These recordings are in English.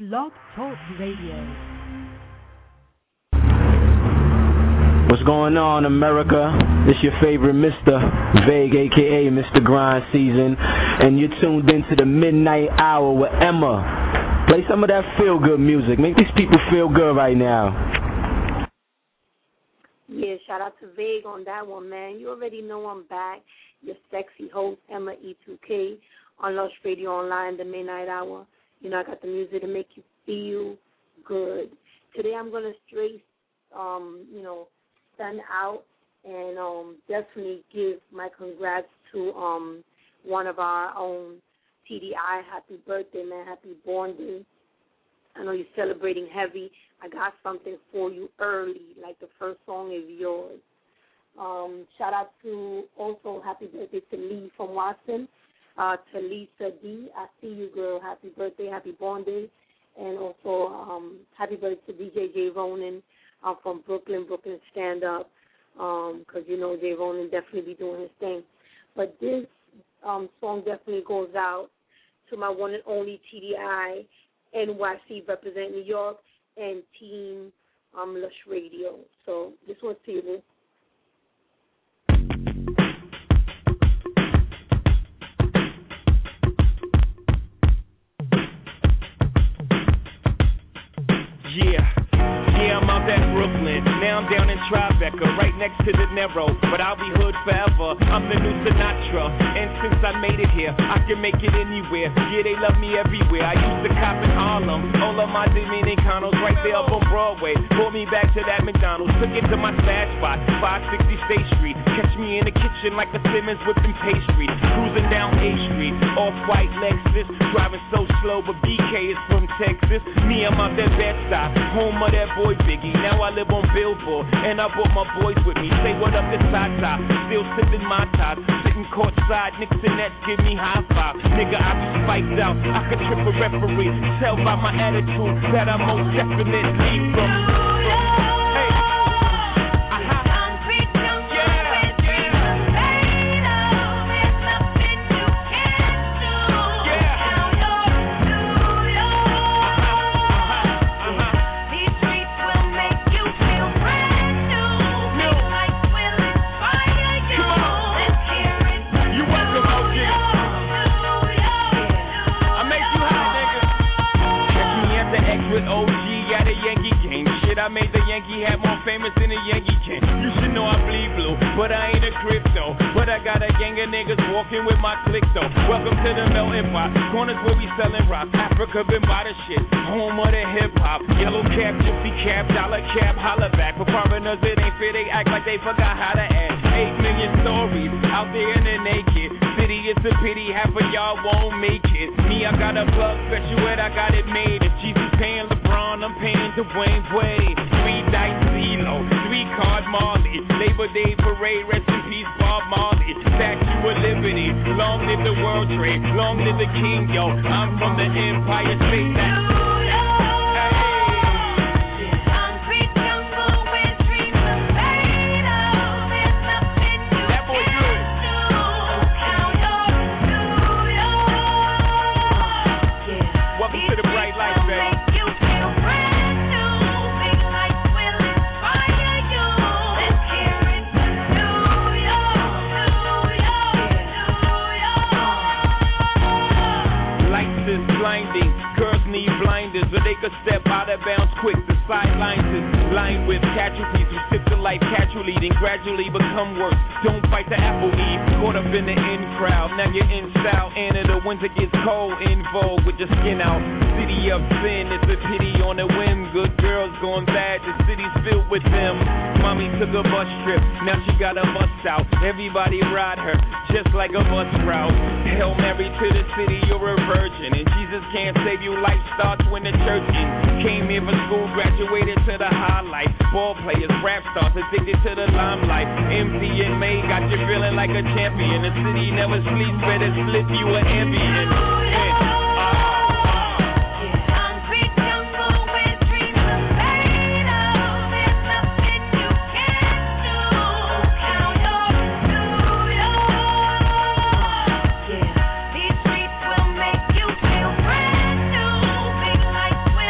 Blog Talk Radio. What's going on, America? It's your favorite Mr. Vague, a.k.a. Mr. Grind Season, and you're tuned into the Midnight Hour with Emma. Play some of that feel-good music. Make these people feel good right now. Yeah, shout out to Vague on that one, man. You already know I'm back. Your sexy host, Emma E2K, on Lush Radio Online, the Midnight Hour. You know, I got the music to make you feel good. Today I'm going to straight, stand out and definitely give my congrats to one of our own, TDI. Happy birthday, man. Happy born day. I know you're celebrating heavy. I got something for you early, like the first song is yours. Shout out to also happy birthday to Lee from Watson, to Lisa D. I see you, girl. Happy birthday, happy born day. And also happy birthday to DJ J. Ronan from Brooklyn Stand Up, because, you know, J. Ronan definitely be doing his thing. But this song definitely goes out to my one and only TDI, NYC represent New York, and Team Lush Radio. So this one's to you, boo. Yeah, I'm out at Brooklyn. Now I'm down in Tribeca, right next to the Narrow. But I'll be hood forever. I'm the new Sinatra. And since I made it here, I can make it anywhere. Yeah, they love me everywhere. I used to cop in Harlem. All of my Dominicanos right there up on Broadway. Pulled me back to that McDonald's. Took it to my stash spot, 560 State Street. Catch me in the kitchen like a Simmons whipping pastry. Cruising down A Street, off-white Lexus. Driving so slow, but BK is from Texas. Me, I'm out that Bed-Stuy, home of that boy Biggie. Now I live on Billboard, and I brought my boys with me. Say what up to Tata, still sipping my top. Sitting courtside, Knicks and Nets give me high five. Nigga, I be spiked out, I could trip a referee. Tell by my attitude that I'm most definitely from. I made the Yankee hat more famous than a Yankee can. You should know I bleed blue, but I ain't a crypto. But I got a gang of niggas walking with my click though. Welcome to the melting pot. Corners where we selling rock. Africa been by the shit. Home of the hip hop. Yellow cap, gypsy cap, dollar cap, holla back. For foreigners it ain't fair. They act like they forgot how to act. 8 million stories out there in the naked city. It's a pity half of y'all won't make it. Me, I got a plug special and I got it made. If Jesus paying LeBron, I'm paying Dwayne Wade. 3 dice CeeLo, 3 card Marley. Labor Day parade, rest in peace Bob Marley. Statue of Liberty, long live the World Trade, long live the King, yo. I'm from the Empire State. So they could step out of bounds quick. The sidelines is lined with casualties who sip the life casually, then gradually become worse. Don't fight the apple eve, caught up in the in crowd. Now you're in style, and in the winter gets cold, in vogue with your skin out. City of sin, it's a pity on a whim. Good girls going bad, the city's filled with them. Mommy took a bus trip, now she got a bus out. Everybody ride her, just like a bus route. Hail Mary to the city, you're a virgin, and Jesus can't save you. Life starts when the church ends. Came here for school, graduated to the highlight. Ball players, rap stars, addicted to the limelight. MC and May got you feeling like a champion. The city never sleeps, better slip you an ambient. These streets will make you feel brand new. Big lights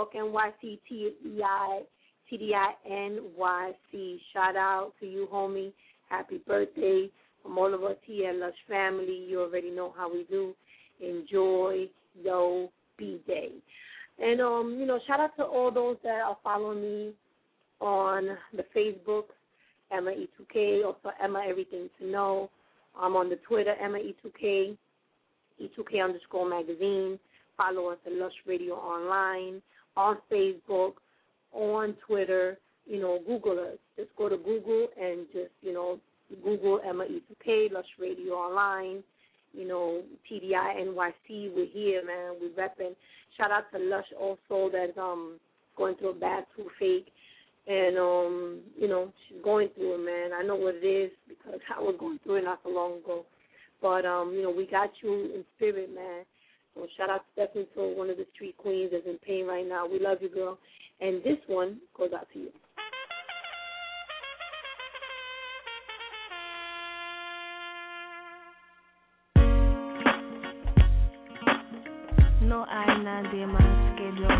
York NYC, TDI NYC. Shout out to you, homie. Happy birthday from all of us here at Lush Family. You already know how we do. Enjoy your B-Day. And, shout out to all those that are following me on the Facebook, Emma E2K, also Emma Everything to Know. I'm on the Twitter, Emma E2K, E2K_magazine. Follow us at Lush Radio Online, on Facebook, on Twitter. Google us. Just go to Google and just, Google Emma E2K, Lush Radio Online, TDI NYC. We're here, man. We're repping. Shout out to Lush also that's going through a bad toothache. And, she's going through it, man. I know what it is because I was going through it not so long ago. But, we got you in spirit, man. So shout out definitely to one of the street queens that's in pain right now. We love you, girl. And this one goes out to you. No hay nadie más que yo.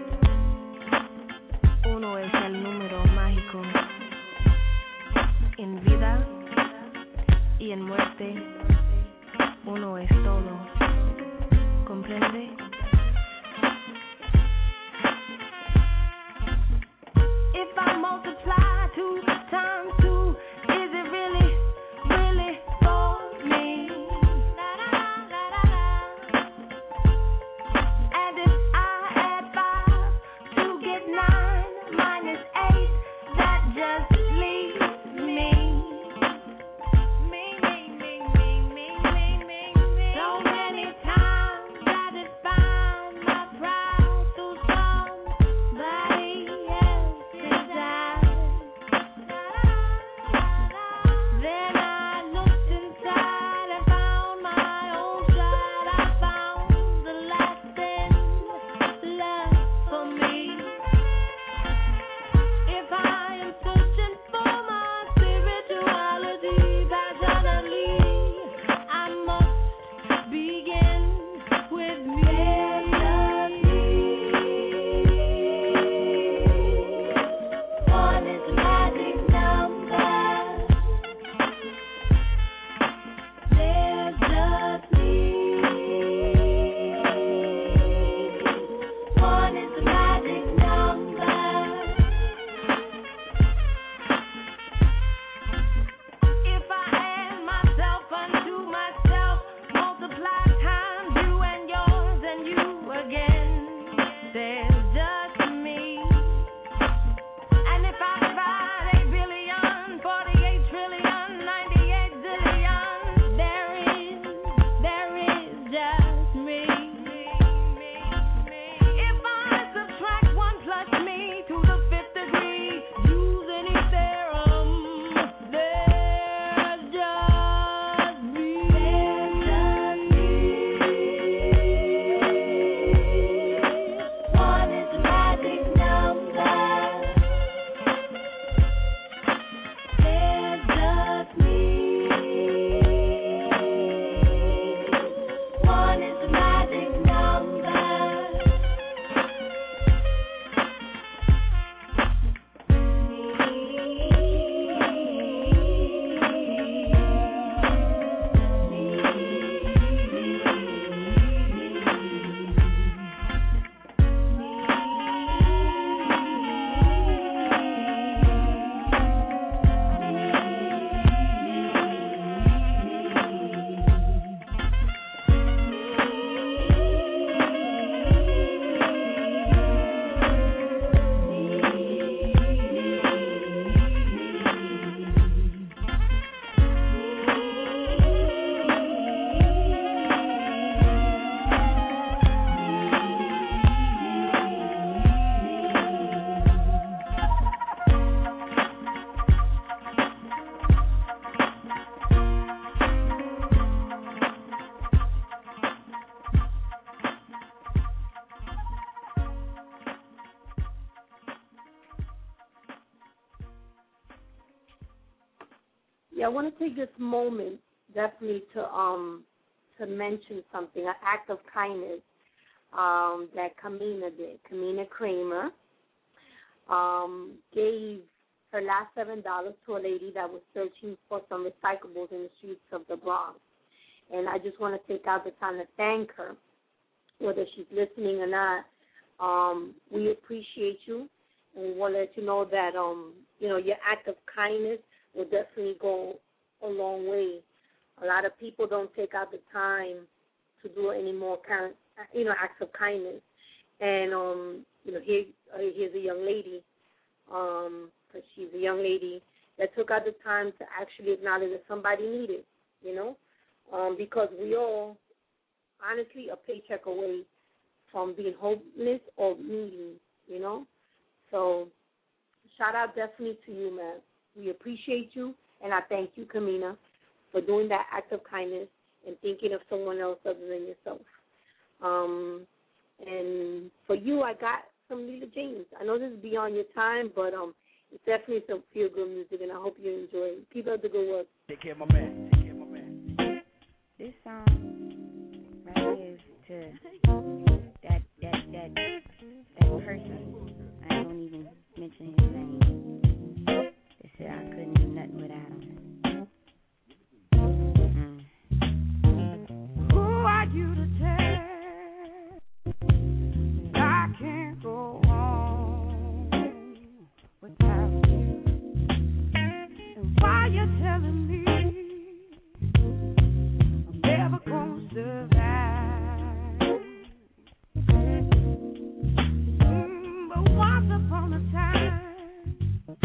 Uno es el número mágico. En vida y en muerte, uno es todo. ¿Comprende? If I multiply 2 times 2, is it really, really for me? And if I add 5 to get 9 minus 8, that just leaves me. So many times I define my pride through somebody else's eyes. Then I looked inside and found my own side. I found the lasting love for me. If I am searching for my spirituality passionately, I must begin with me. One is a magic number. There's just me. One is a magic number. If I add myself unto myself, multiply times you and yours and you again, there's just me. And if I divide 8 billion, 48 trillion, 98 zillion, there is just me. If I subtract 1 plus me to the 5th degree, use any theorem, there's just me. One is a magic number. There's just me. One is a magic number. Yeah, I want to take this moment definitely to mention something, an act of kindness. that Kamina did. Kamina Kramer gave her last $7 to a lady that was searching for some recyclables in the streets of the Bronx. And I just want to take out the time to thank her, whether she's listening or not. We appreciate you, and we want to let you know that, your act of kindness will definitely go a long way. A lot of people don't take out the time to do any more acts of kindness. And, here's a young lady, because she's a young lady that took out the time to actually acknowledge that somebody needed, because we all, honestly, a paycheck away from being homeless or needy, So shout out definitely to you, man. We appreciate you, and I thank you, Kamina, for doing that act of kindness and thinking of someone else other than yourself. And for you, I got some Lila James. I know this is beyond your time, but it's definitely some feel-good music, and I hope you enjoy it. Keep up the good work. Take care of my man. This song right here is to that person. I don't even mention his name. They said I couldn't do nothing without him. Who are you to tell I can't go on without you? And why you telling me I'm never gonna survive? But once upon a time,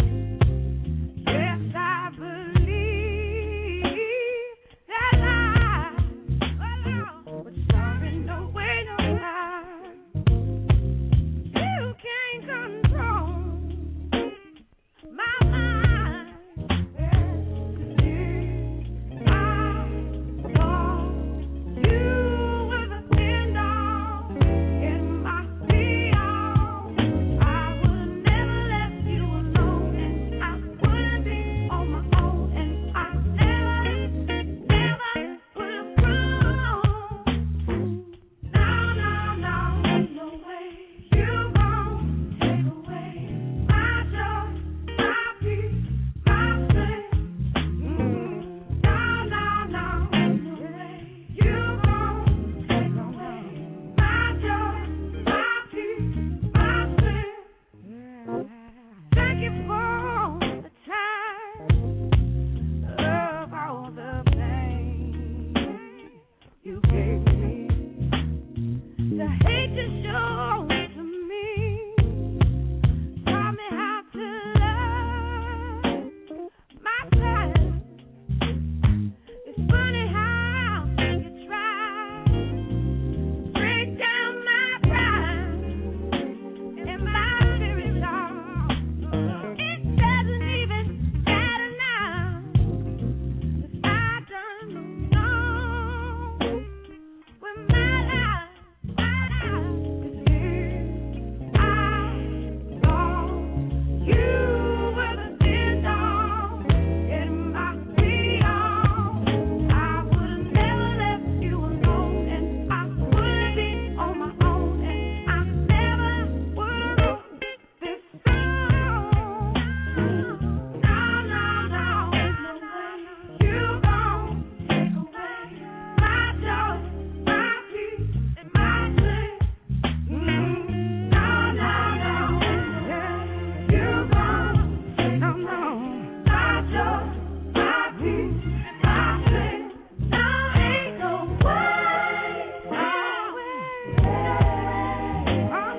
yes, I believe that I was starting to wait on time. You can't control my mind. I thought you were the end all in my be all. I would never let you alone, and I wouldn't be on my own, and I never would have grown. No way. You gon' take away my joy, my peace, my strength. No way. You gon' take away my joy, my peace, my strength. Thank you for the time of all the pain you gave me. The hate you showed to me taught me how to love myself. It's funny how you try to break down my pride and my very soul. It doesn't even matter now, 'cause I done know with my life. 'Cause here I thought you were the end all in my be all. I would never let you alone, and I wouldn't be on my own, and I never would have wrote this song. No way. You gon' take away my joy, my peace, and my strength. No. You gon' take away my joy, my peace, and my strength. No, ain't no way. No way. Oh,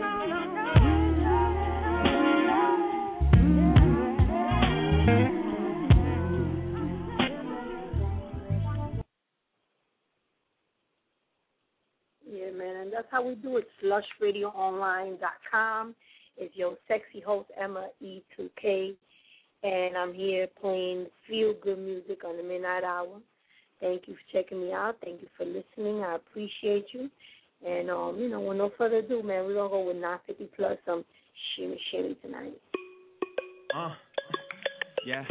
Yeah, man, and that's how we do it. SlushRadioOnline.com. It's your sexy host, Emma E2K, and I'm here playing feel-good music on the midnight hour. Thank you for checking me out. Thank you for listening. I appreciate you. And, with no further ado, man, we're going to go with 950 plus some shimmy tonight. Yeah.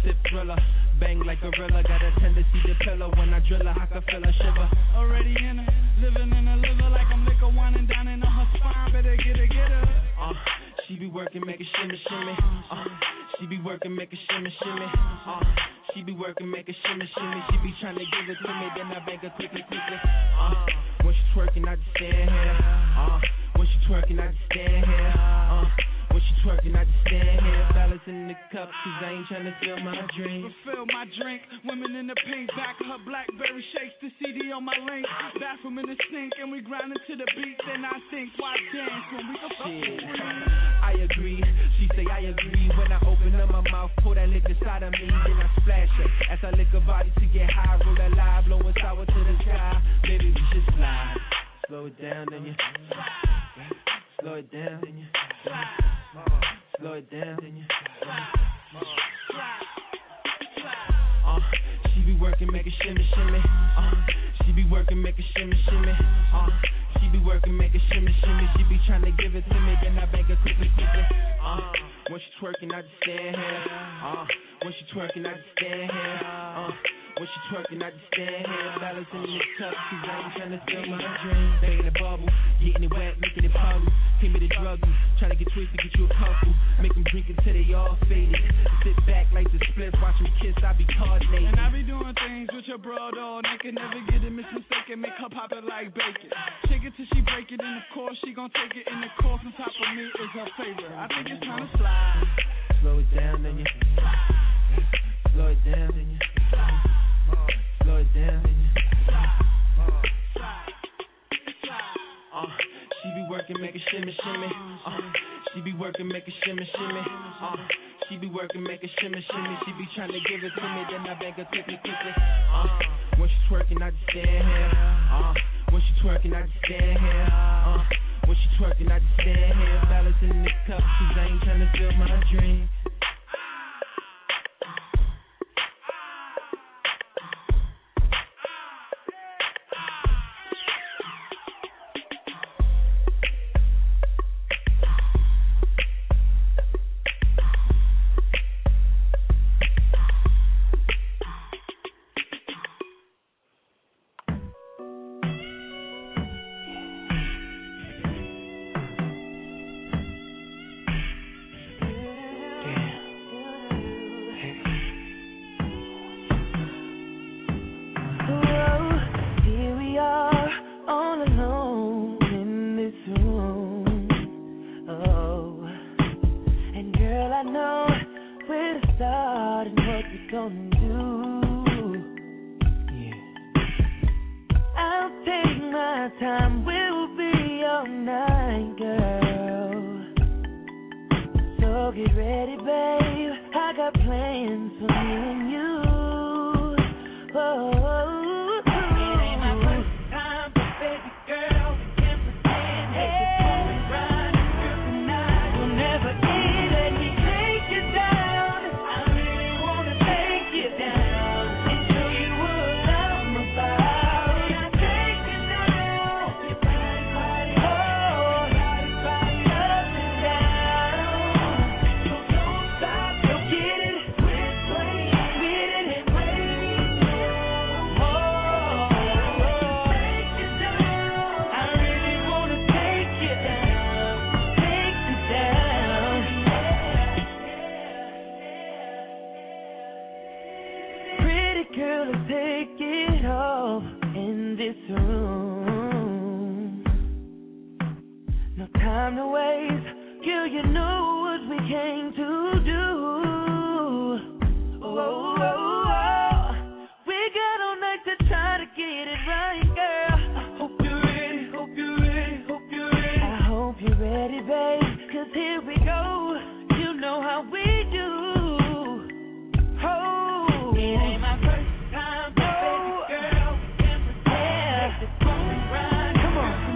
sip thriller. Bang like a gorilla, got a tendency to pillow. When I drill her, I can feel her shiver. Already in her, living in a liver like I'm liquor winding down in her spine. Better get her. She be working, make a shimmy, shimmy. She be working, make a shimmy, shimmy. She be working, make a shimmy, shimmy. She be trying to give it to me, then I bang her quickly, quickly. When she twerking, I just stand here. When she twerking, I just stand here. When she twerking, I just stand here. Fellas in the cup, cause I ain't trying to fill my drink. Fulfill my drink, women in the pink. Back of her Blackberry shakes, the CD on my link. Bathroom in the sink, and we grinding to the beat. Then I think, why dance when we can shit. I agree, she say I agree. When I open up my mouth, pour that liquor inside of me. Then I splash her, as I lick her body to get high. Roll that live, blowing sour to the sky. Baby, we should slide. Slow it down, then you slow it down, then you slow it down, then you she be working, make a shimmy, shimmy. She be working, make a shimmy, shimmy. She be working, make a shimmy, shimmy. She be trying to give it to me, then I bang her quickly, quickly. When she twerking, I just stand here. When she twerking, I just stand here. When she twerking, I just stand here. Fellas in the cup, cause I ain't trying to fill my drink. Banging the bubble, getting it wet, making it puddle. Came me to drug you, trying to get twisted, get you a couple. Make them drink until they all faded. Sit back like the spliff, watch them kiss, I be coordinating. And I be doing things with your bro, though. And they can never get it mistaken, make her pop it like bacon. Shake it till she break it, and of course she gon' take it. And the course on top of me is her favorite. I think it's time to slide. Slow it down, then you slow it down, then you slow it down, then you she be working, make a shimmy, shimmy. She be working, make a shimmy, shimmy. She be working, make a shimmy, shimmy. She be trying to give it to me, then I bang her quickly, quickly. When she twerking, I just stand here. When she twerking, I just stand here. When she twerking, I just stand here. Fellas in the cup, cause I ain't trying to fill my drink.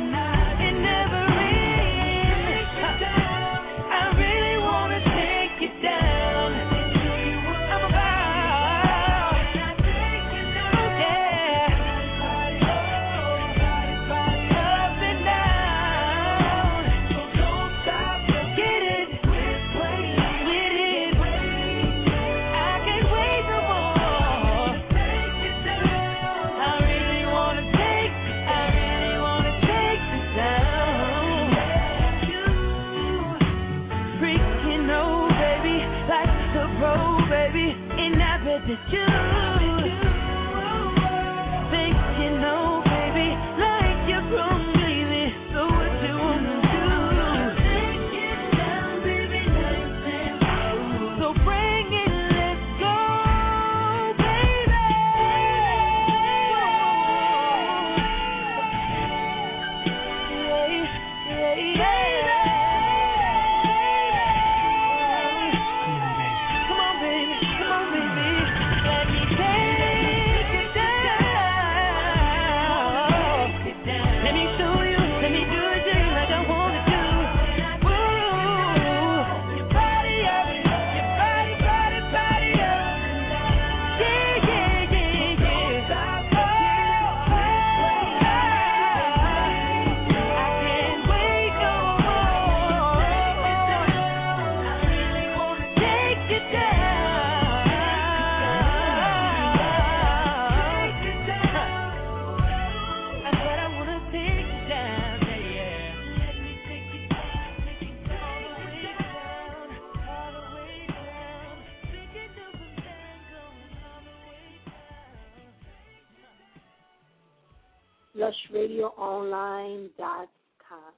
Take it LushRadioOnline.com.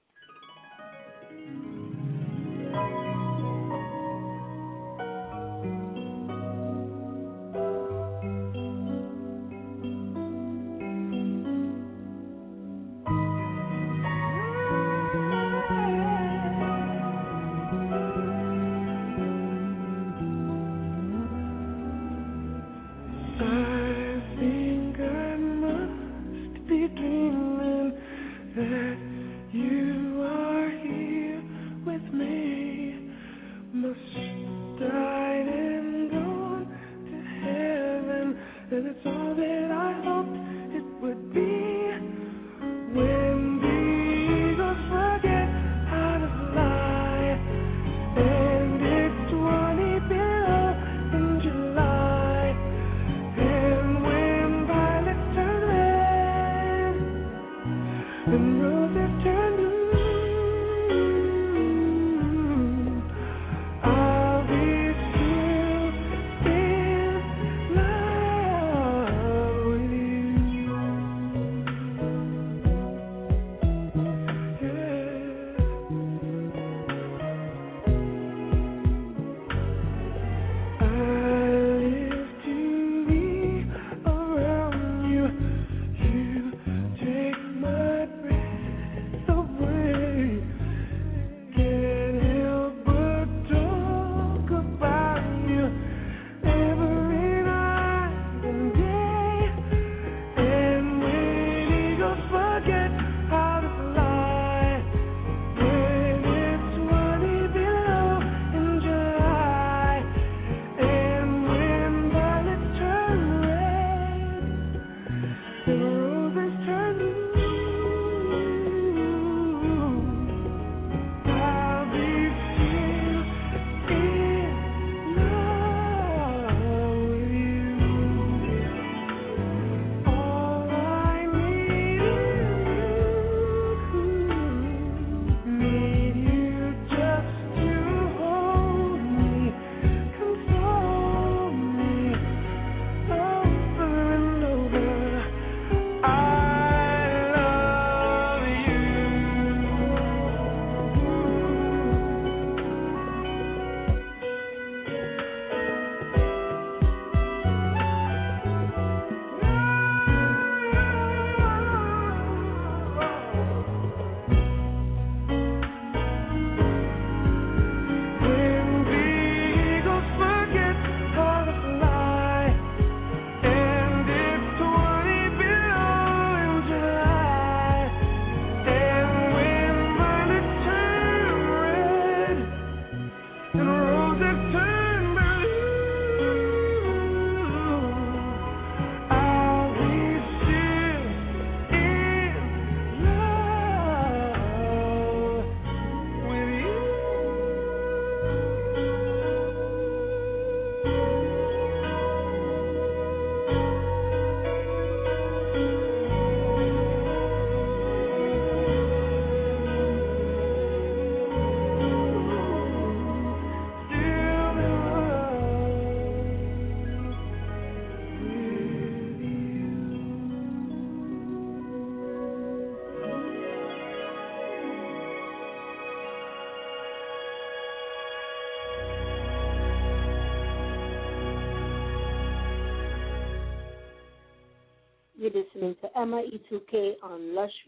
You're listening to Emma E2K on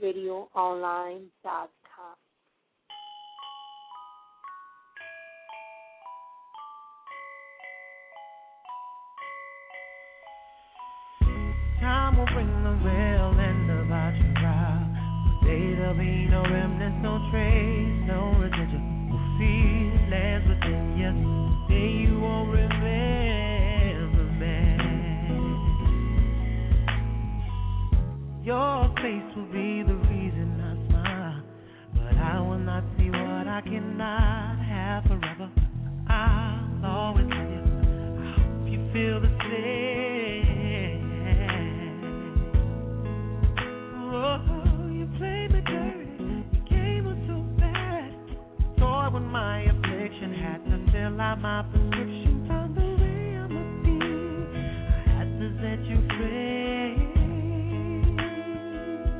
LushRadioOnline.com. Time will bring the real end about your trial. One day there'll be no remnants, no trace, no residual feelings within you. Day you won't remember me. Your face will be the reason I smile, but I will not see what I cannot have forever. I'll always love you. I hope you feel the same. Oh, you played me dirty, your game was so bad. Toy with my affliction, had to fill out my prescription. Found the way I must be, I had to set you free.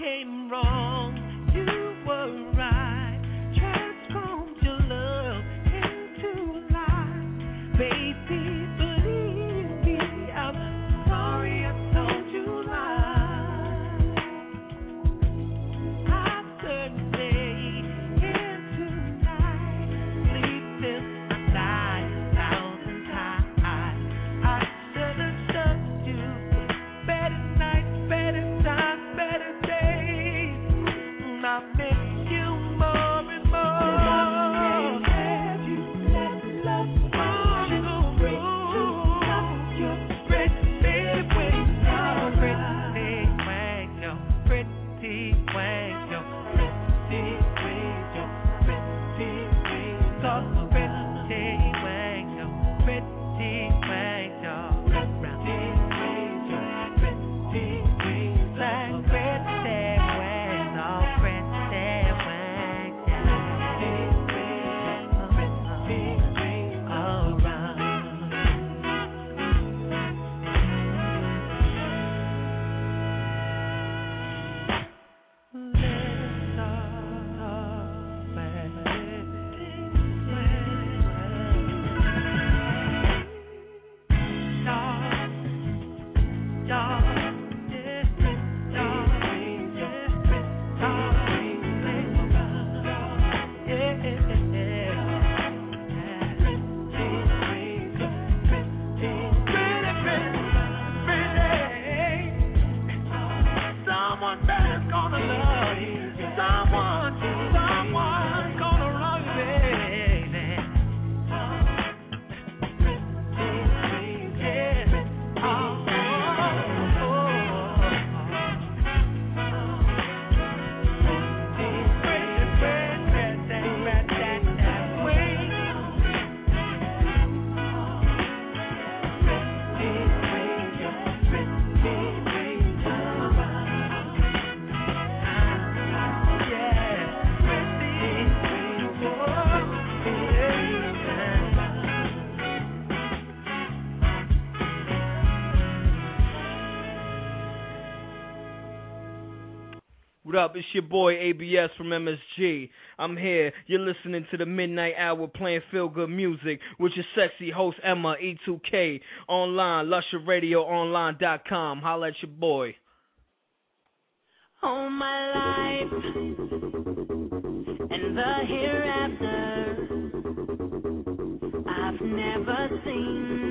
came wrong, you were right. Transformed your love into life. Baby, believe me, I'm sorry I told you lies. I couldn't stay here tonight, sleepless, I died 1,000 times. I should have trusted you. Better nights, better times, better days. I miss you more and more. Have you let love find you? You're pretty when you're pretty when you're pretty when you're pretty when you're pretty when so pretty when you're pretty when you're pretty when you're pretty like pretty when all pretty when you're all around. Someone better's gonna love you. Someone's gonna love you, baby. What up? It's your boy ABS from MSG. I'm here. You're listening to the Midnight Hour playing feel good music with your sexy host Emma E2K online, LusherRadioOnline.com. Holla at your boy. All my life and the hereafter, I've never seen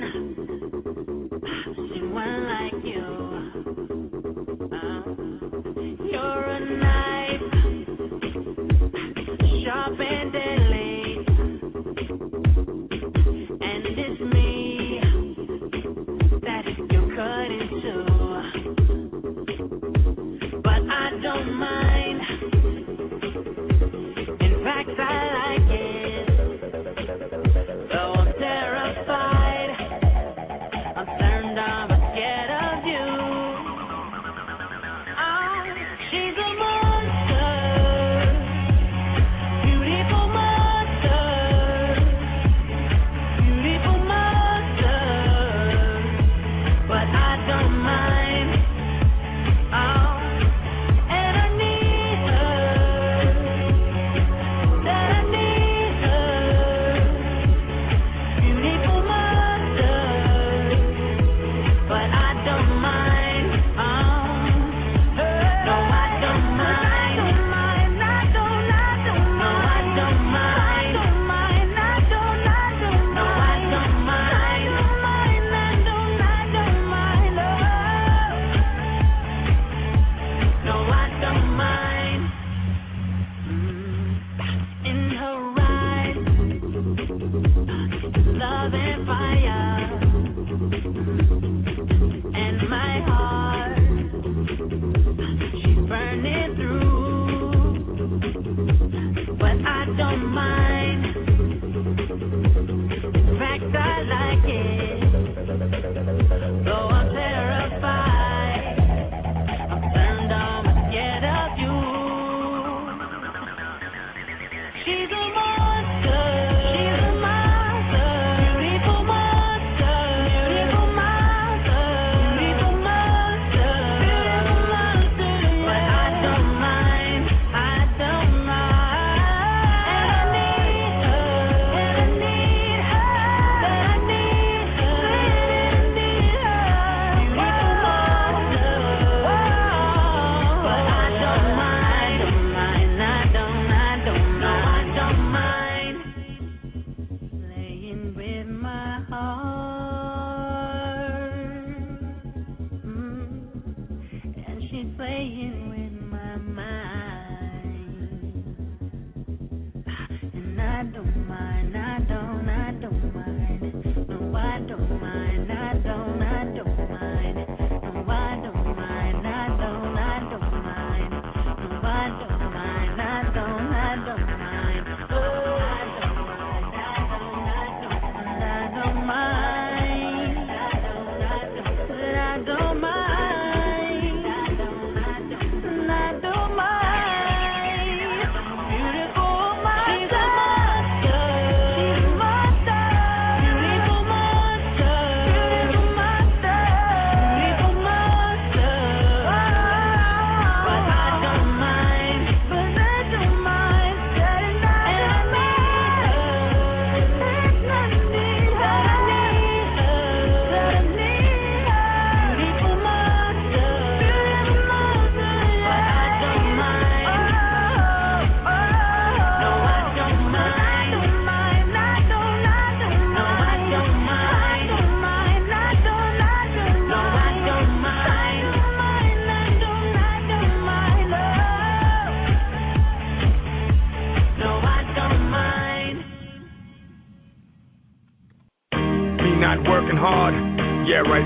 one like you. You're a knife, sharp and deadly, and it's me that you cut into. But I don't mind. In fact, I like it. Though I'm terrified, I'm turned on, I'm scared of you. Oh, she's a monster, beautiful monster, beautiful monster. But I don't mind. Oh, and I need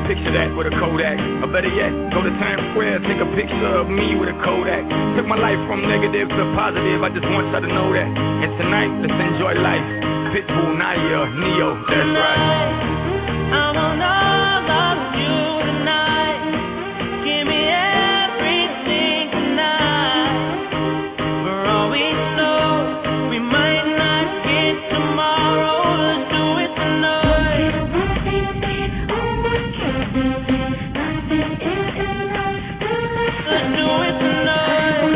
picture that with a Kodak. Or better yet, go to Times Square, take a picture of me with a Kodak. Took my life from negative to positive, I just want y'all to know that. And tonight, let's enjoy life. Pitbull, Naya, Neo, that's right. I want all of you tonight. Give me everything tonight. For all we know, we might not get tomorrow. Let's do it tonight. Let's do it tonight.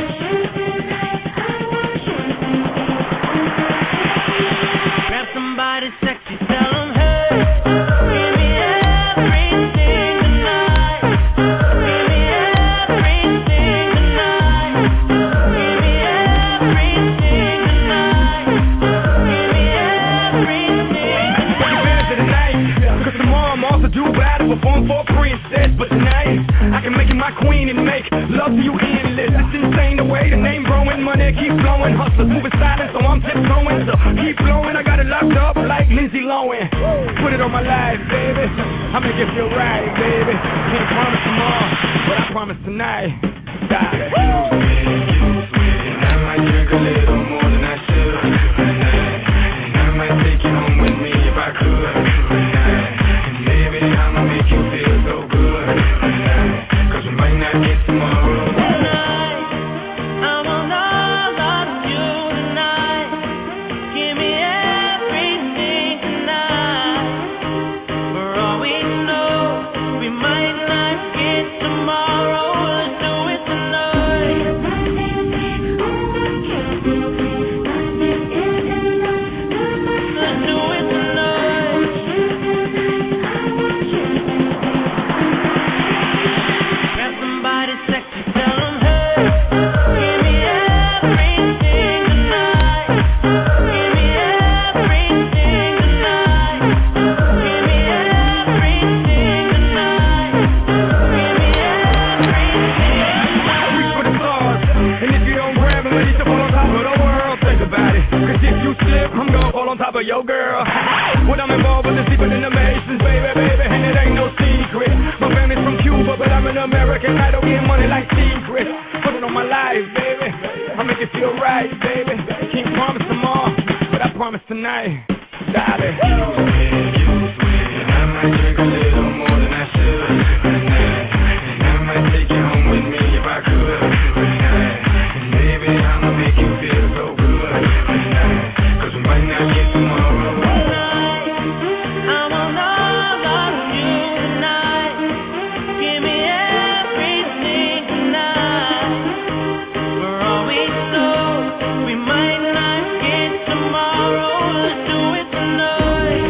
Grab somebody sexy, tell them, hey, give me everything tonight. Give me everything tonight. Give me everything tonight. Give me everything Advance of the night, cause tomorrow I'm off to do battle, perform for a princess. But tonight, I can make you my queen and make love to you endless. It's insane the way the name growing, money keep flowing. Hustlers moving silent, so I'm tiptoeing. So keep flowing, I got it locked up like Lindsay Lohan. Put it on my life, baby. I make it feel right, baby. Can't promise tomorrow, but I promise tonight. Die. And I might drink a little more than I should tonight. And I might take you home with me if I could tonight. And baby, I'ma make you feel so good tonight. Cause we might not get tomorrow. tonight. I want all of you tonight. Give me everything tonight. For all we know, we might not get tomorrow. Let's do it tonight. Let's do it tonight. Grab somebody sexy, tell them, hey, give me everything tonight. Give me everything tonight. Give me everything tonight. Give me everything. Reach for the stars, and if you don't grab it, ready to fall on top of the world. Think about it, cause if you slip, I'm gonna fall on top of your girl. What I'm involved with is deeper than the Masons, baby, baby, and it ain't no secret. My family's from Cuba, but I'm an American. I don't get money like secrets. Put it on my life, baby. I make it feel right, baby. Can't promise tomorrow, but I promise tonight, darling. And I might drink a little more than I should tonight. And I might take you home with me if I could tonight. And baby, I'ma make you feel so good tonight. Cause we might not get tomorrow. I want all of you tonight. Give me everything tonight. For all we know, we might not get tomorrow. Let's do it tonight.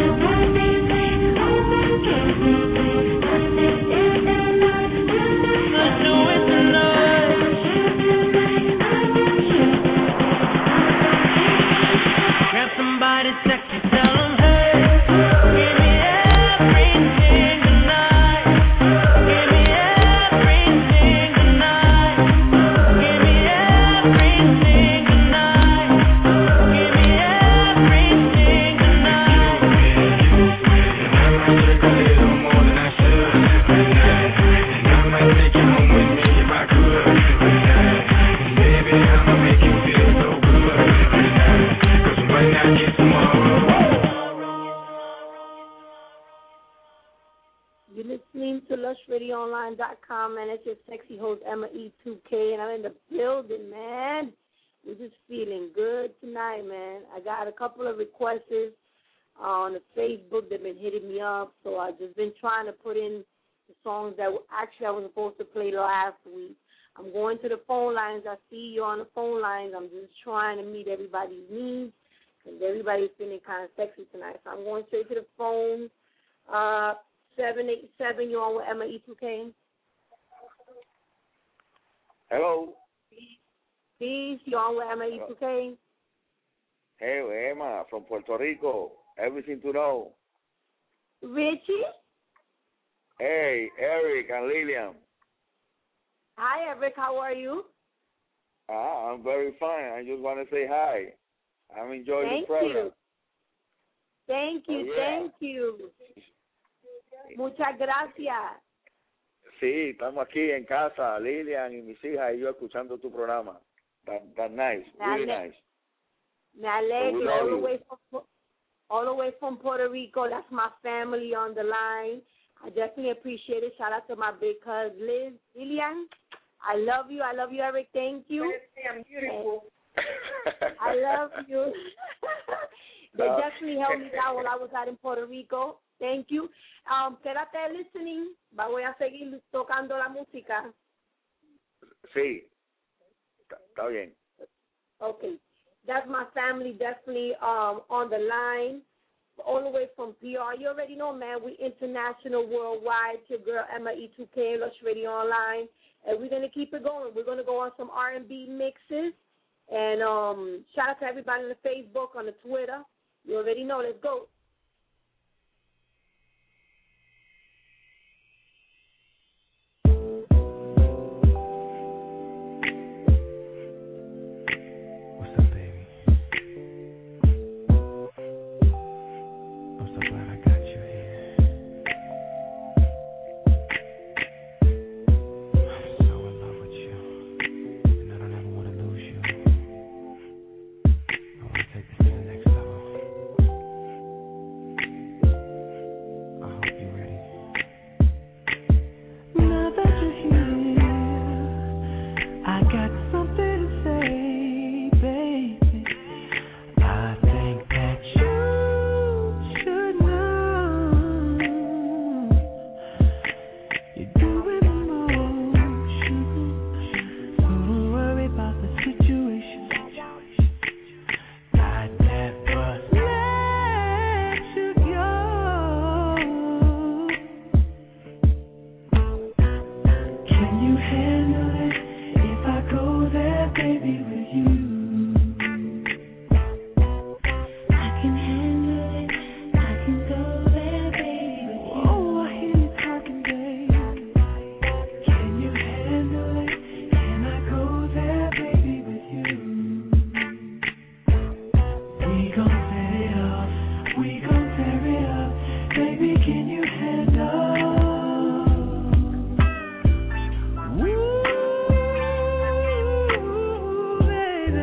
Let's do it tonight. Grab somebody sexy, tell them, hey, give me everything tonight. Give me everything tonight. Give me everything tonight. Give me everything tonight. And I might drink a little more than I should tonight. And I might take you home with me if I could tonight. And baby, I'ma make you feel so good tonight. Cause we might not get tomorrow. You're listening to LushRadioOnline.com, and it's your sexy host, Emma E2K, and I'm in the building, man. We're just feeling good tonight, man. I got a couple of requests on the Facebook. They've been hitting me up, so I've just been trying to put in the songs that actually I was supposed to play last week. I'm going to the phone lines. I see you on the phone lines. I'm just trying to meet everybody's needs, because everybody's feeling kind of sexy tonight. So I'm going straight to the phone. 787, you're on with Emma E2K. Hello. Peace, you're on with Emma E2K. Hey, Emma, from Puerto Rico. Everything to know. Richie? Hey, Eric and Lillian. Hi, Eric. How are you? I'm very fine. I just want to say hi. I'm enjoying the program. Thank you. Oh, yeah. Thank you. Muchas gracias. Sí, estamos aquí en casa, Lilian y mis hijas y yo escuchando tu programa. That's nice, really nice. Me alegro. We love you. All the way from Puerto Rico. That's my family on the line. I definitely appreciate it. Shout out to my big cousin Lilian. I love you. I love you, Eric. Thank you. I'm beautiful. I love you. They definitely held me down while I was out in Puerto Rico. Thank you. Quédate listening. Voy a seguir tocando la música. Sí. Está bien. Okay. That's my family definitely on the line, all the way from PR. You already know, man, we international, worldwide. It's your girl, Emma E2K, Lush Radio Online. And we're going to keep it going. We're going to go on some R&B mixes. And shout out to everybody on the Facebook, on the Twitter. You already know. Let's go. Baby.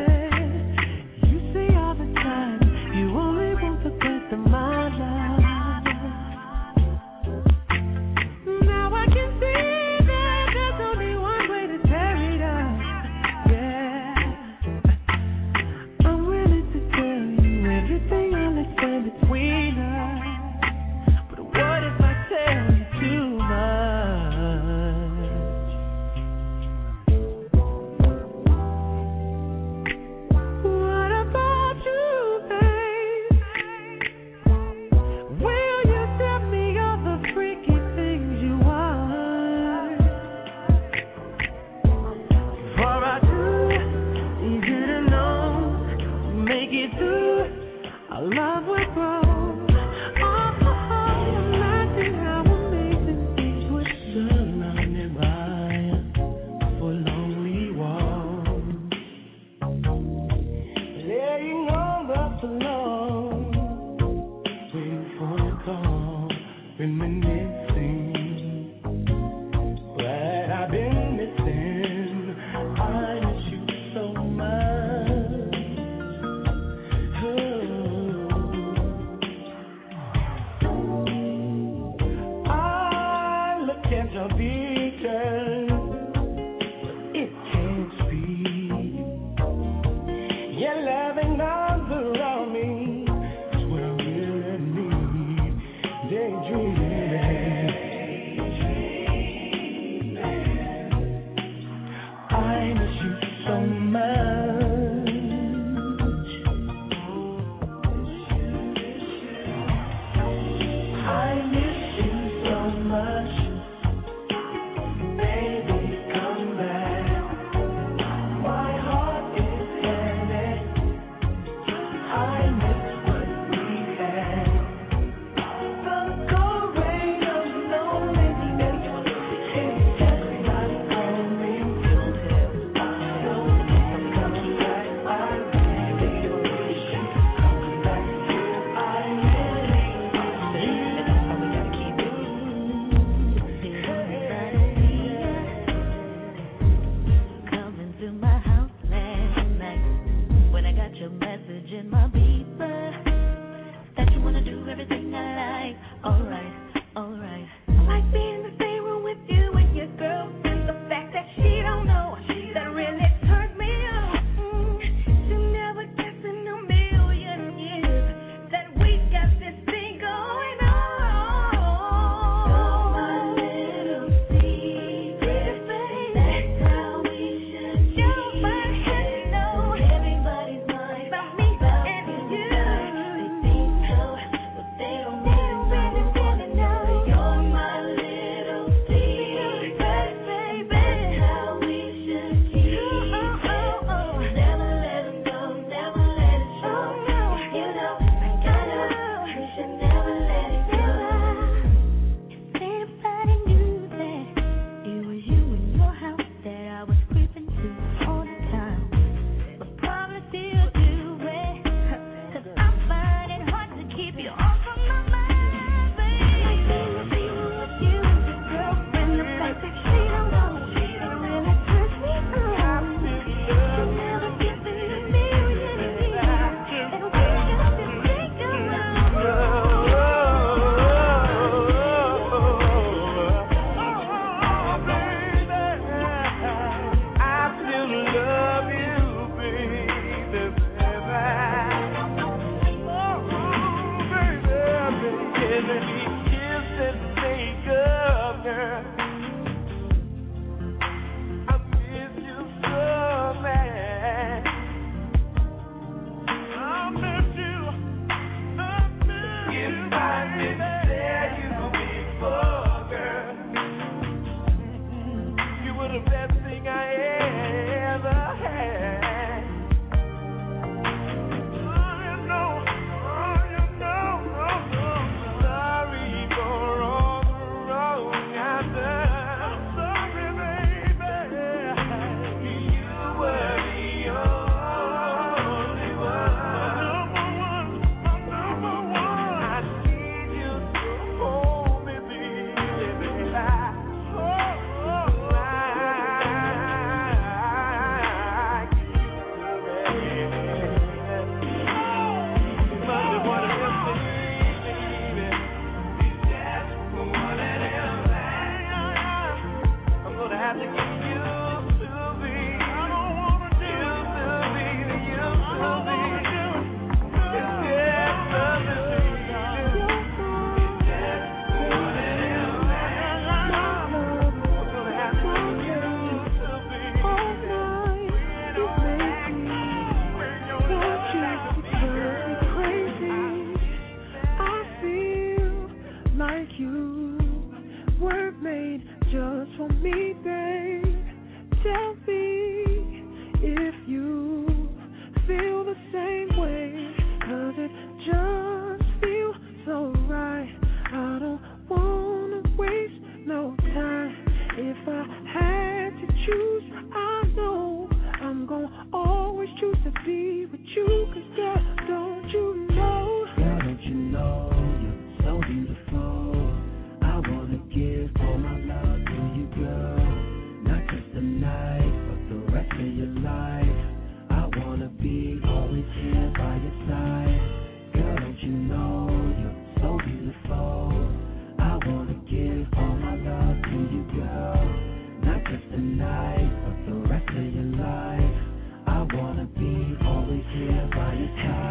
always choose to be with you, 'cause girl, don't you know? Girl, don't you know you're so beautiful? I wanna give all my love to you, girl. Not just tonight, but the rest of your life. I wanna be always here by your side. Girl, don't you know you're so beautiful? I wanna give all my love to you, girl. Not just tonight, but the rest of your life. I wanna be always here by your side.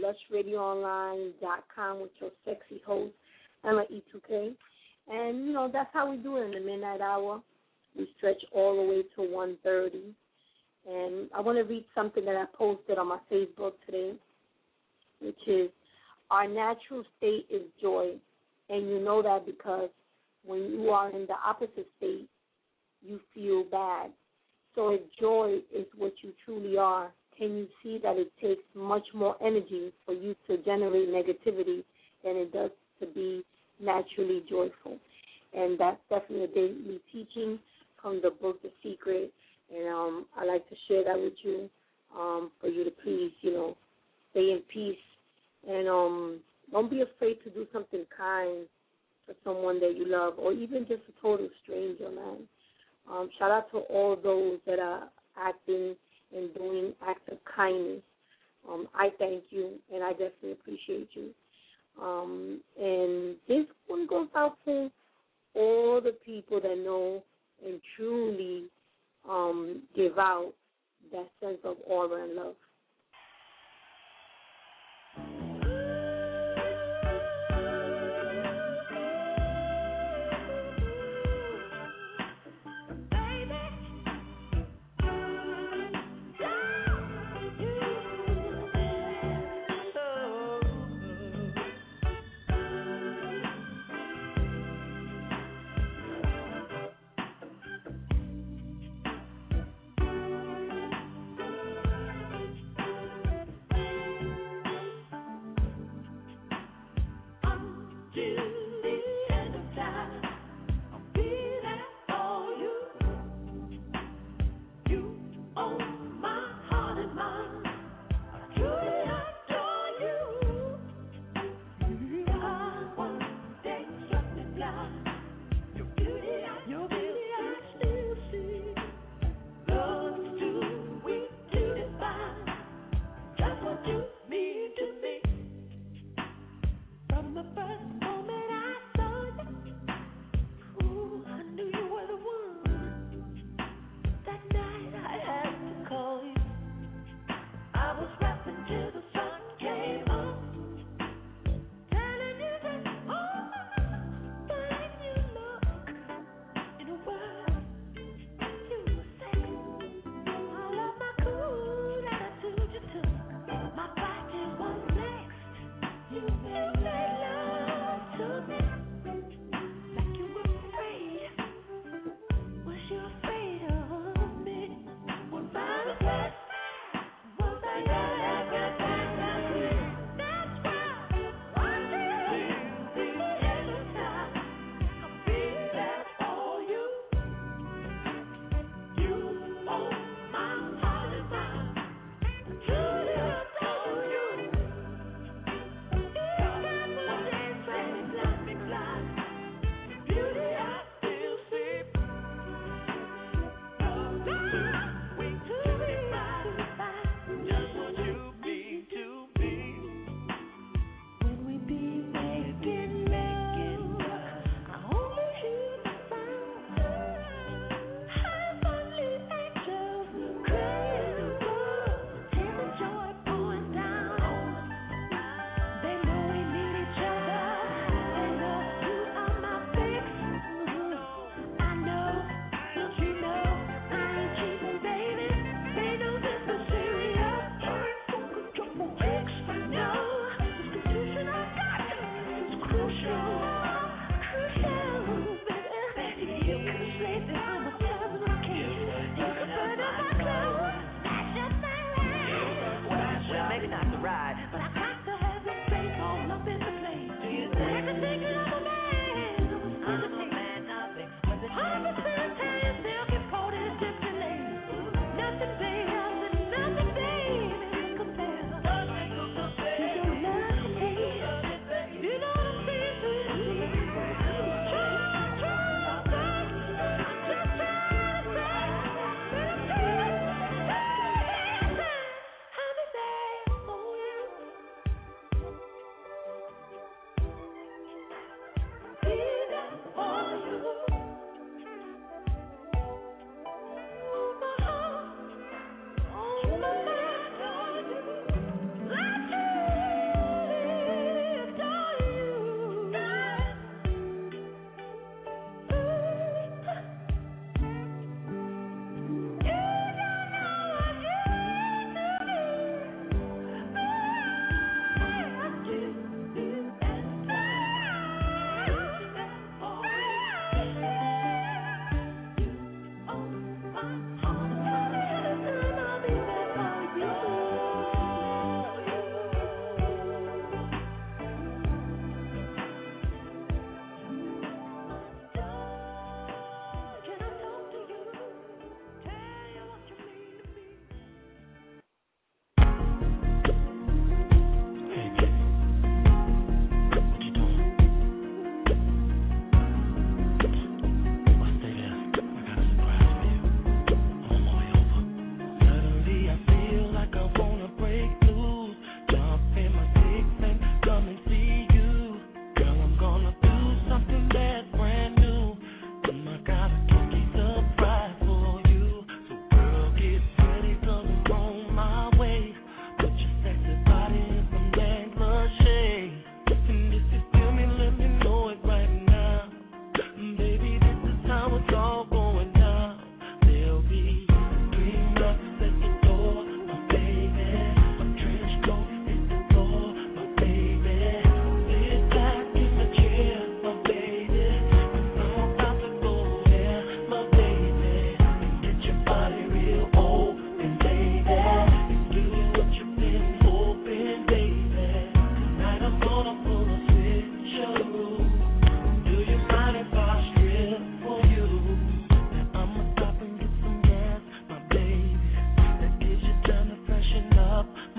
lushradioonline.com with your sexy host, Emma E2K. And, you know, that's how we do it in the midnight hour. We stretch all the way to 1:30. And I want to read something that I posted on my Facebook today, which is, our natural state is joy. And you know that because when you are in the opposite state, you feel bad. So if joy is what you truly are, can you see that it takes much more energy for you to generate negativity than it does to be naturally joyful? And that's definitely a daily teaching from the book The Secret. And I like to share that with you for you to please, you know, stay in peace. And don't be afraid to do something kind for someone that you love, or even just a total stranger, man. Shout out to all those that are acting and doing acts of kindness. I thank you, and I definitely appreciate you. And this one goes out to all the people that know and truly give out that sense of aura and love.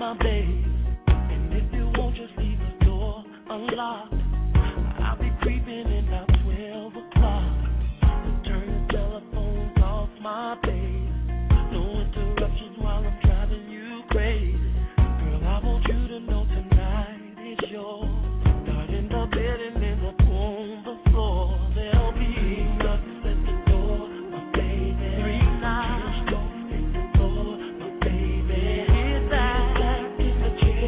my babe. And if you won't just leave the door unlocked, I'll be creeping in about 12 o'clock. Turn the telephones off, my babe. No interruptions while I'm driving you crazy. Girl, I want you to know tonight is yours. Start in the bed and then up on the floor. There'll be nothing at the door, my baby. 3 nights in the door, my baby. Hit that in the chair.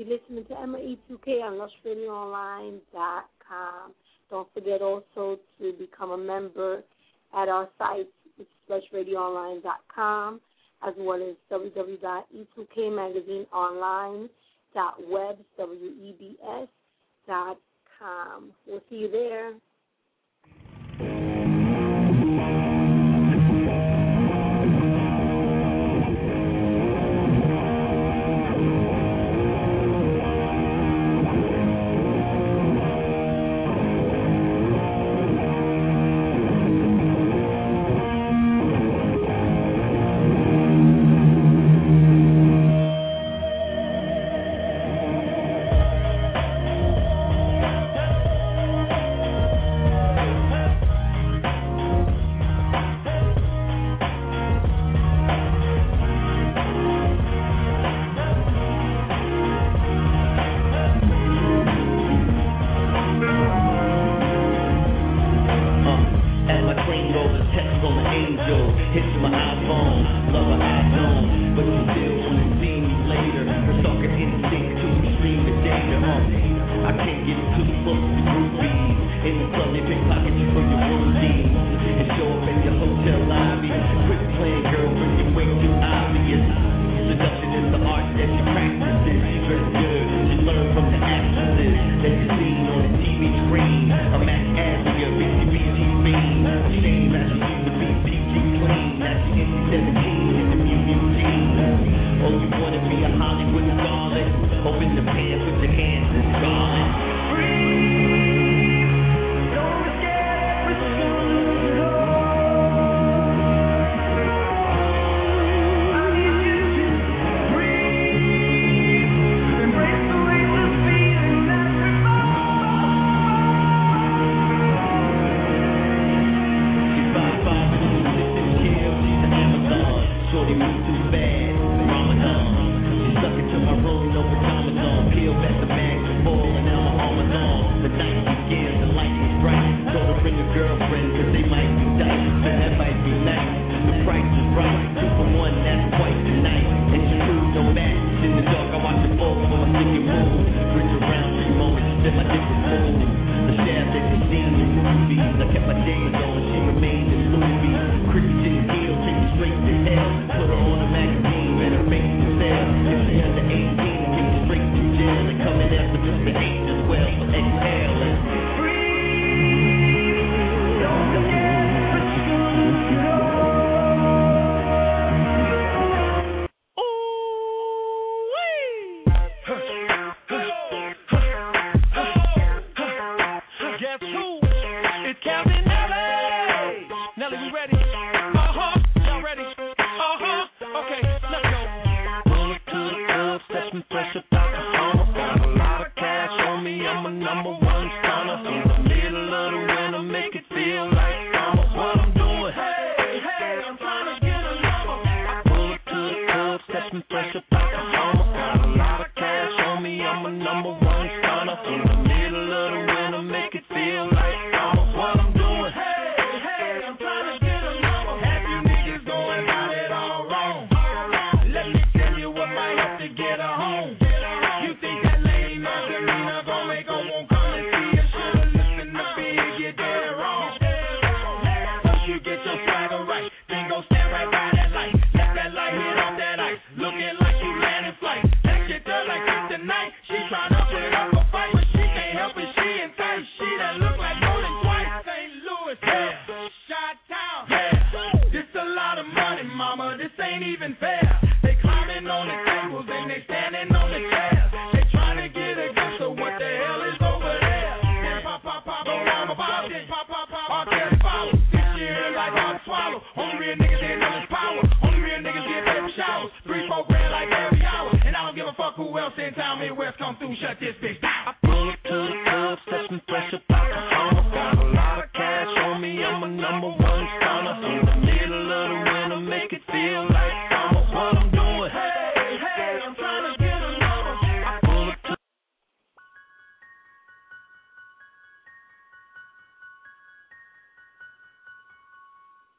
listening to Emma E2K on LushRadioOnline.com. Don't forget also to become a member at our site, which is LushRadioOnline.com, as well as www.e2kmagazine.online.webs.com. We'll see you there.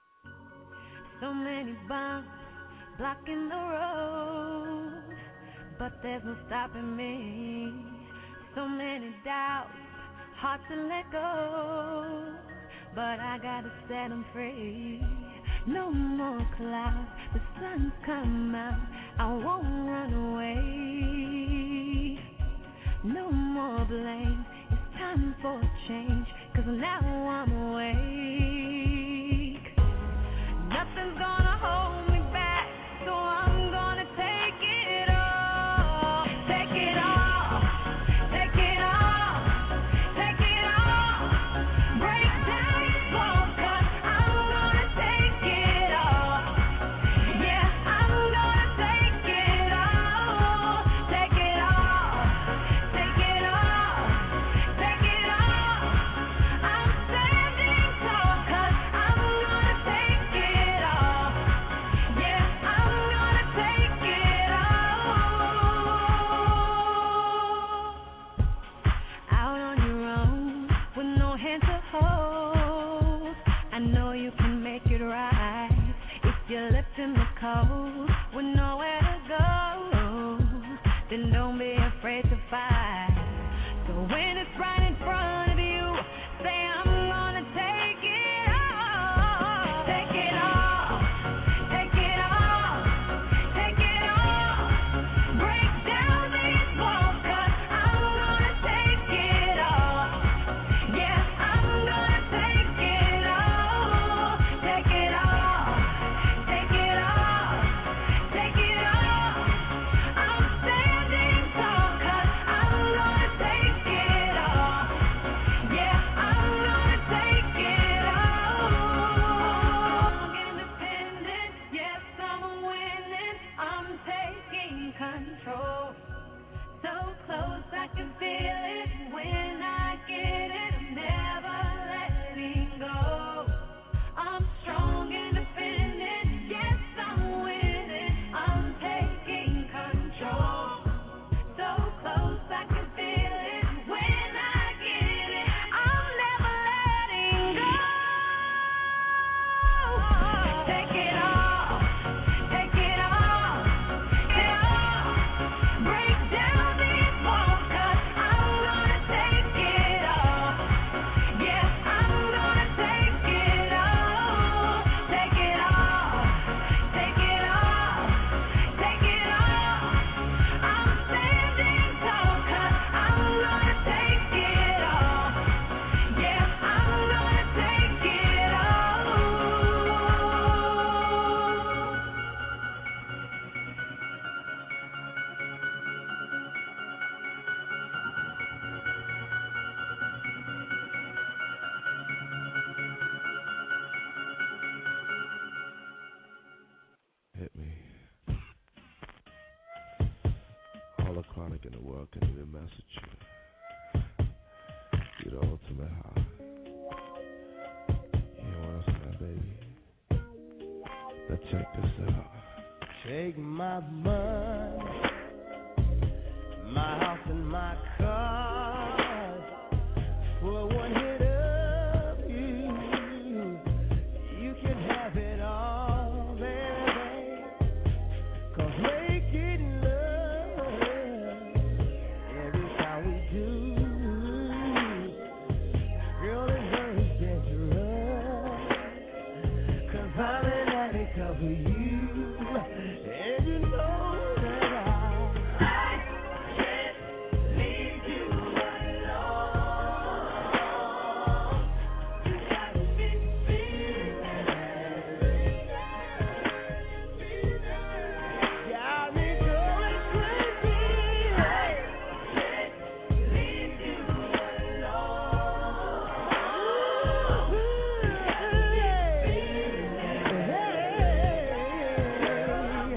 So many bombs blocking the road. but there's no stopping me. So many doubts, hard to let go, but I gotta set them free. No more clouds, the sun's come out, I won't run away. No more blame, it's time for a change, 'cause now I'm awake. Nothing's gonna hold me back, so I'm gonna take it all. Take it all, take it all, take it all. Break down these walls, 'cause I'm gonna take it all. Yeah, I'm gonna take it all. Take it all, take it all, take it all. I'm standing tall, 'cause I'm gonna take it all. Yeah, I'm gonna take it all. Out on your own, with no hand to hold, I know you can make it right. If you're left in the cold, with nowhere to go, then don't be afraid to fight. So when it's right in front of you, say I'm gonna take it all. Take it all, take it all, take it all. Break down these walls, 'cause I'm gonna take it all. Yeah, I'm gonna take it all. Take it all, take it all, take it all. I'm standing tall, 'cause I'm gonna take it all. Yeah, I'm gonna take it all. Independent, yes, I'm winning. I'm taking control. So close, I can feel it when I get it. I'm never letting go. I'm strong, independent, yes, I'm winning. I'm taking control. So close, I can feel it when I get it. I'm never letting go. Take it all, take it all, take it all. Break down these walls, 'cause I'm gonna take it all. Yeah, I'm gonna take it all. Take it all, take it all, take it all. I'm standing tall, 'cause I'm gonna take it all. Yeah, I'm gonna take it all. Hit me. All the chronic in the world can even message you. You're the ultimate high. You know what I'm saying, baby? Now check this out. Take my money, my house and my cars, for one hit of you. You can have it all, baby. 'Cause making love every time we do, girl, it's very dangerous. 'Cause I'm an addict of you. And you know that I can't leave you alone. You got me feeling, got me going crazy. I can't leave you alone. You got me feeling.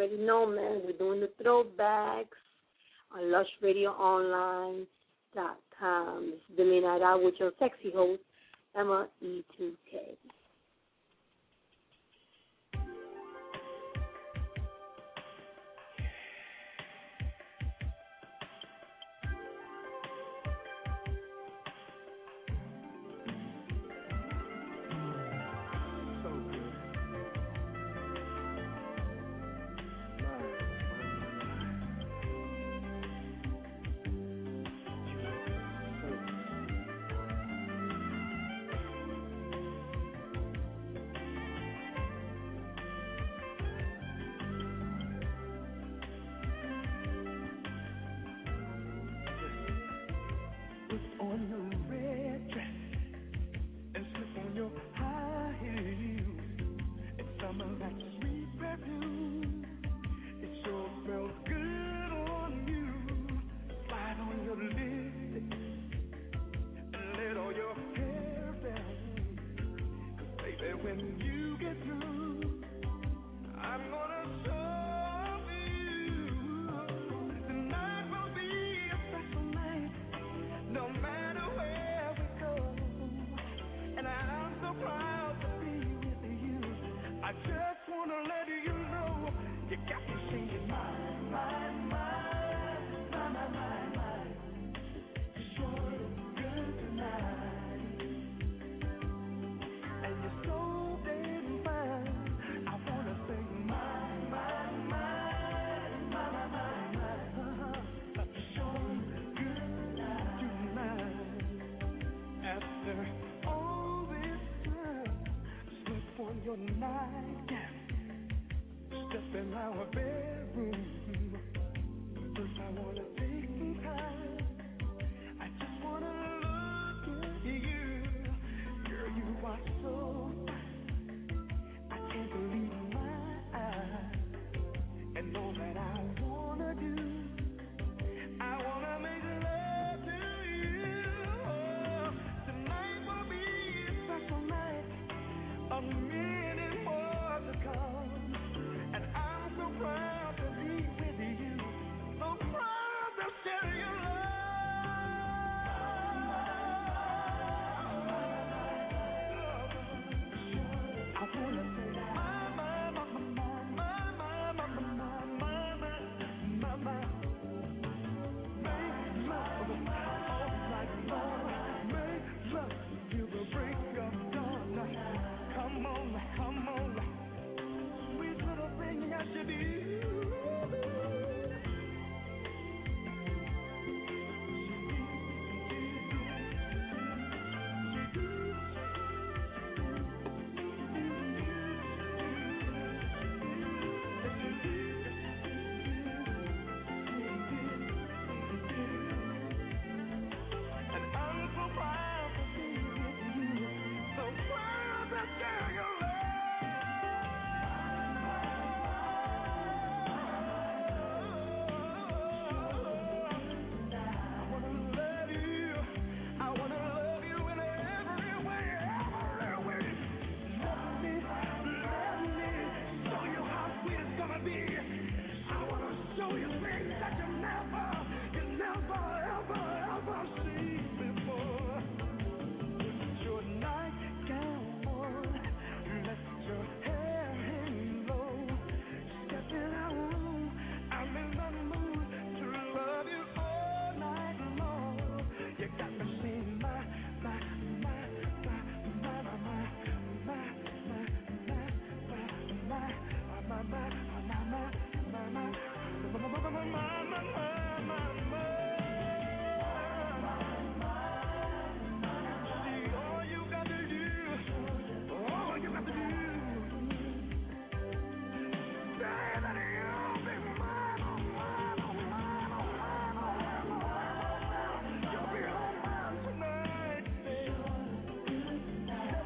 already know, man. We're doing the throwbacks on LushRadioOnline.com. This is the Midnight Hour with your sexy host, Emma E2K.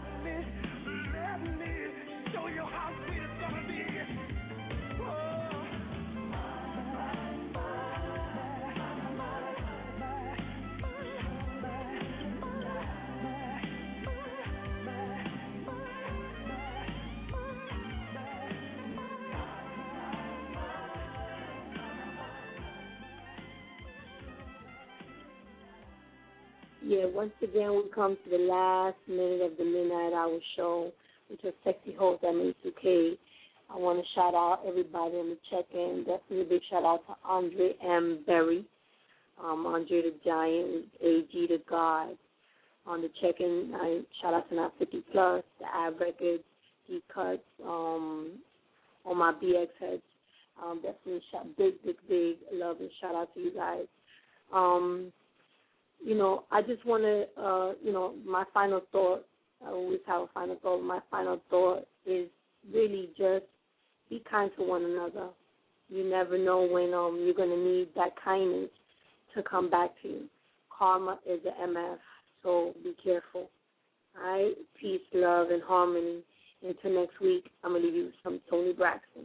Show you how sweet it's gonna be. Oh. once again, we come to the last minute of the Midnight Hour show with your sexy host, M.E.2K. I want to shout out everybody on the check-in. Definitely a big shout out to Andre M. Berry, Andre the Giant, AG the God. On the check-in, I shout out to Not 50 Plus, the Ab Records, D-Cuts, all my BX heads. Definitely big love and shout out to you guys. I just want to, my final thought, I always have a final thought. My final thought is really just be kind to one another. You never know when you're going to need that kindness to come back to you. Karma is an MF, so be careful. All right? Peace, love, and harmony. Until next week, I'm going to leave you with some Toni Braxton.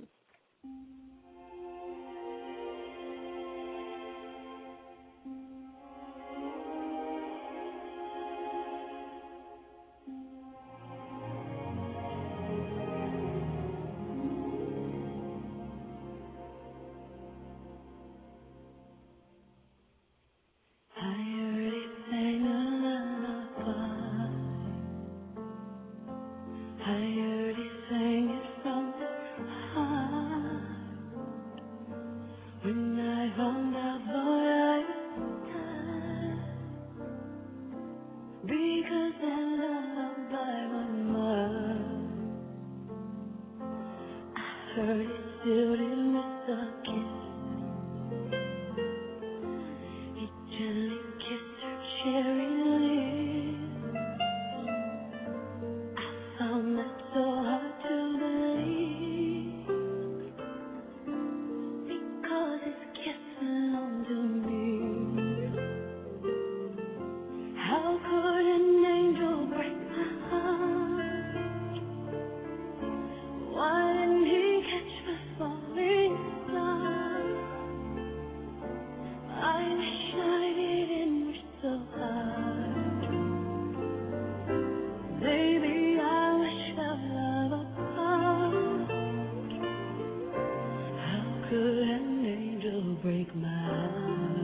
Could an angel break my heart?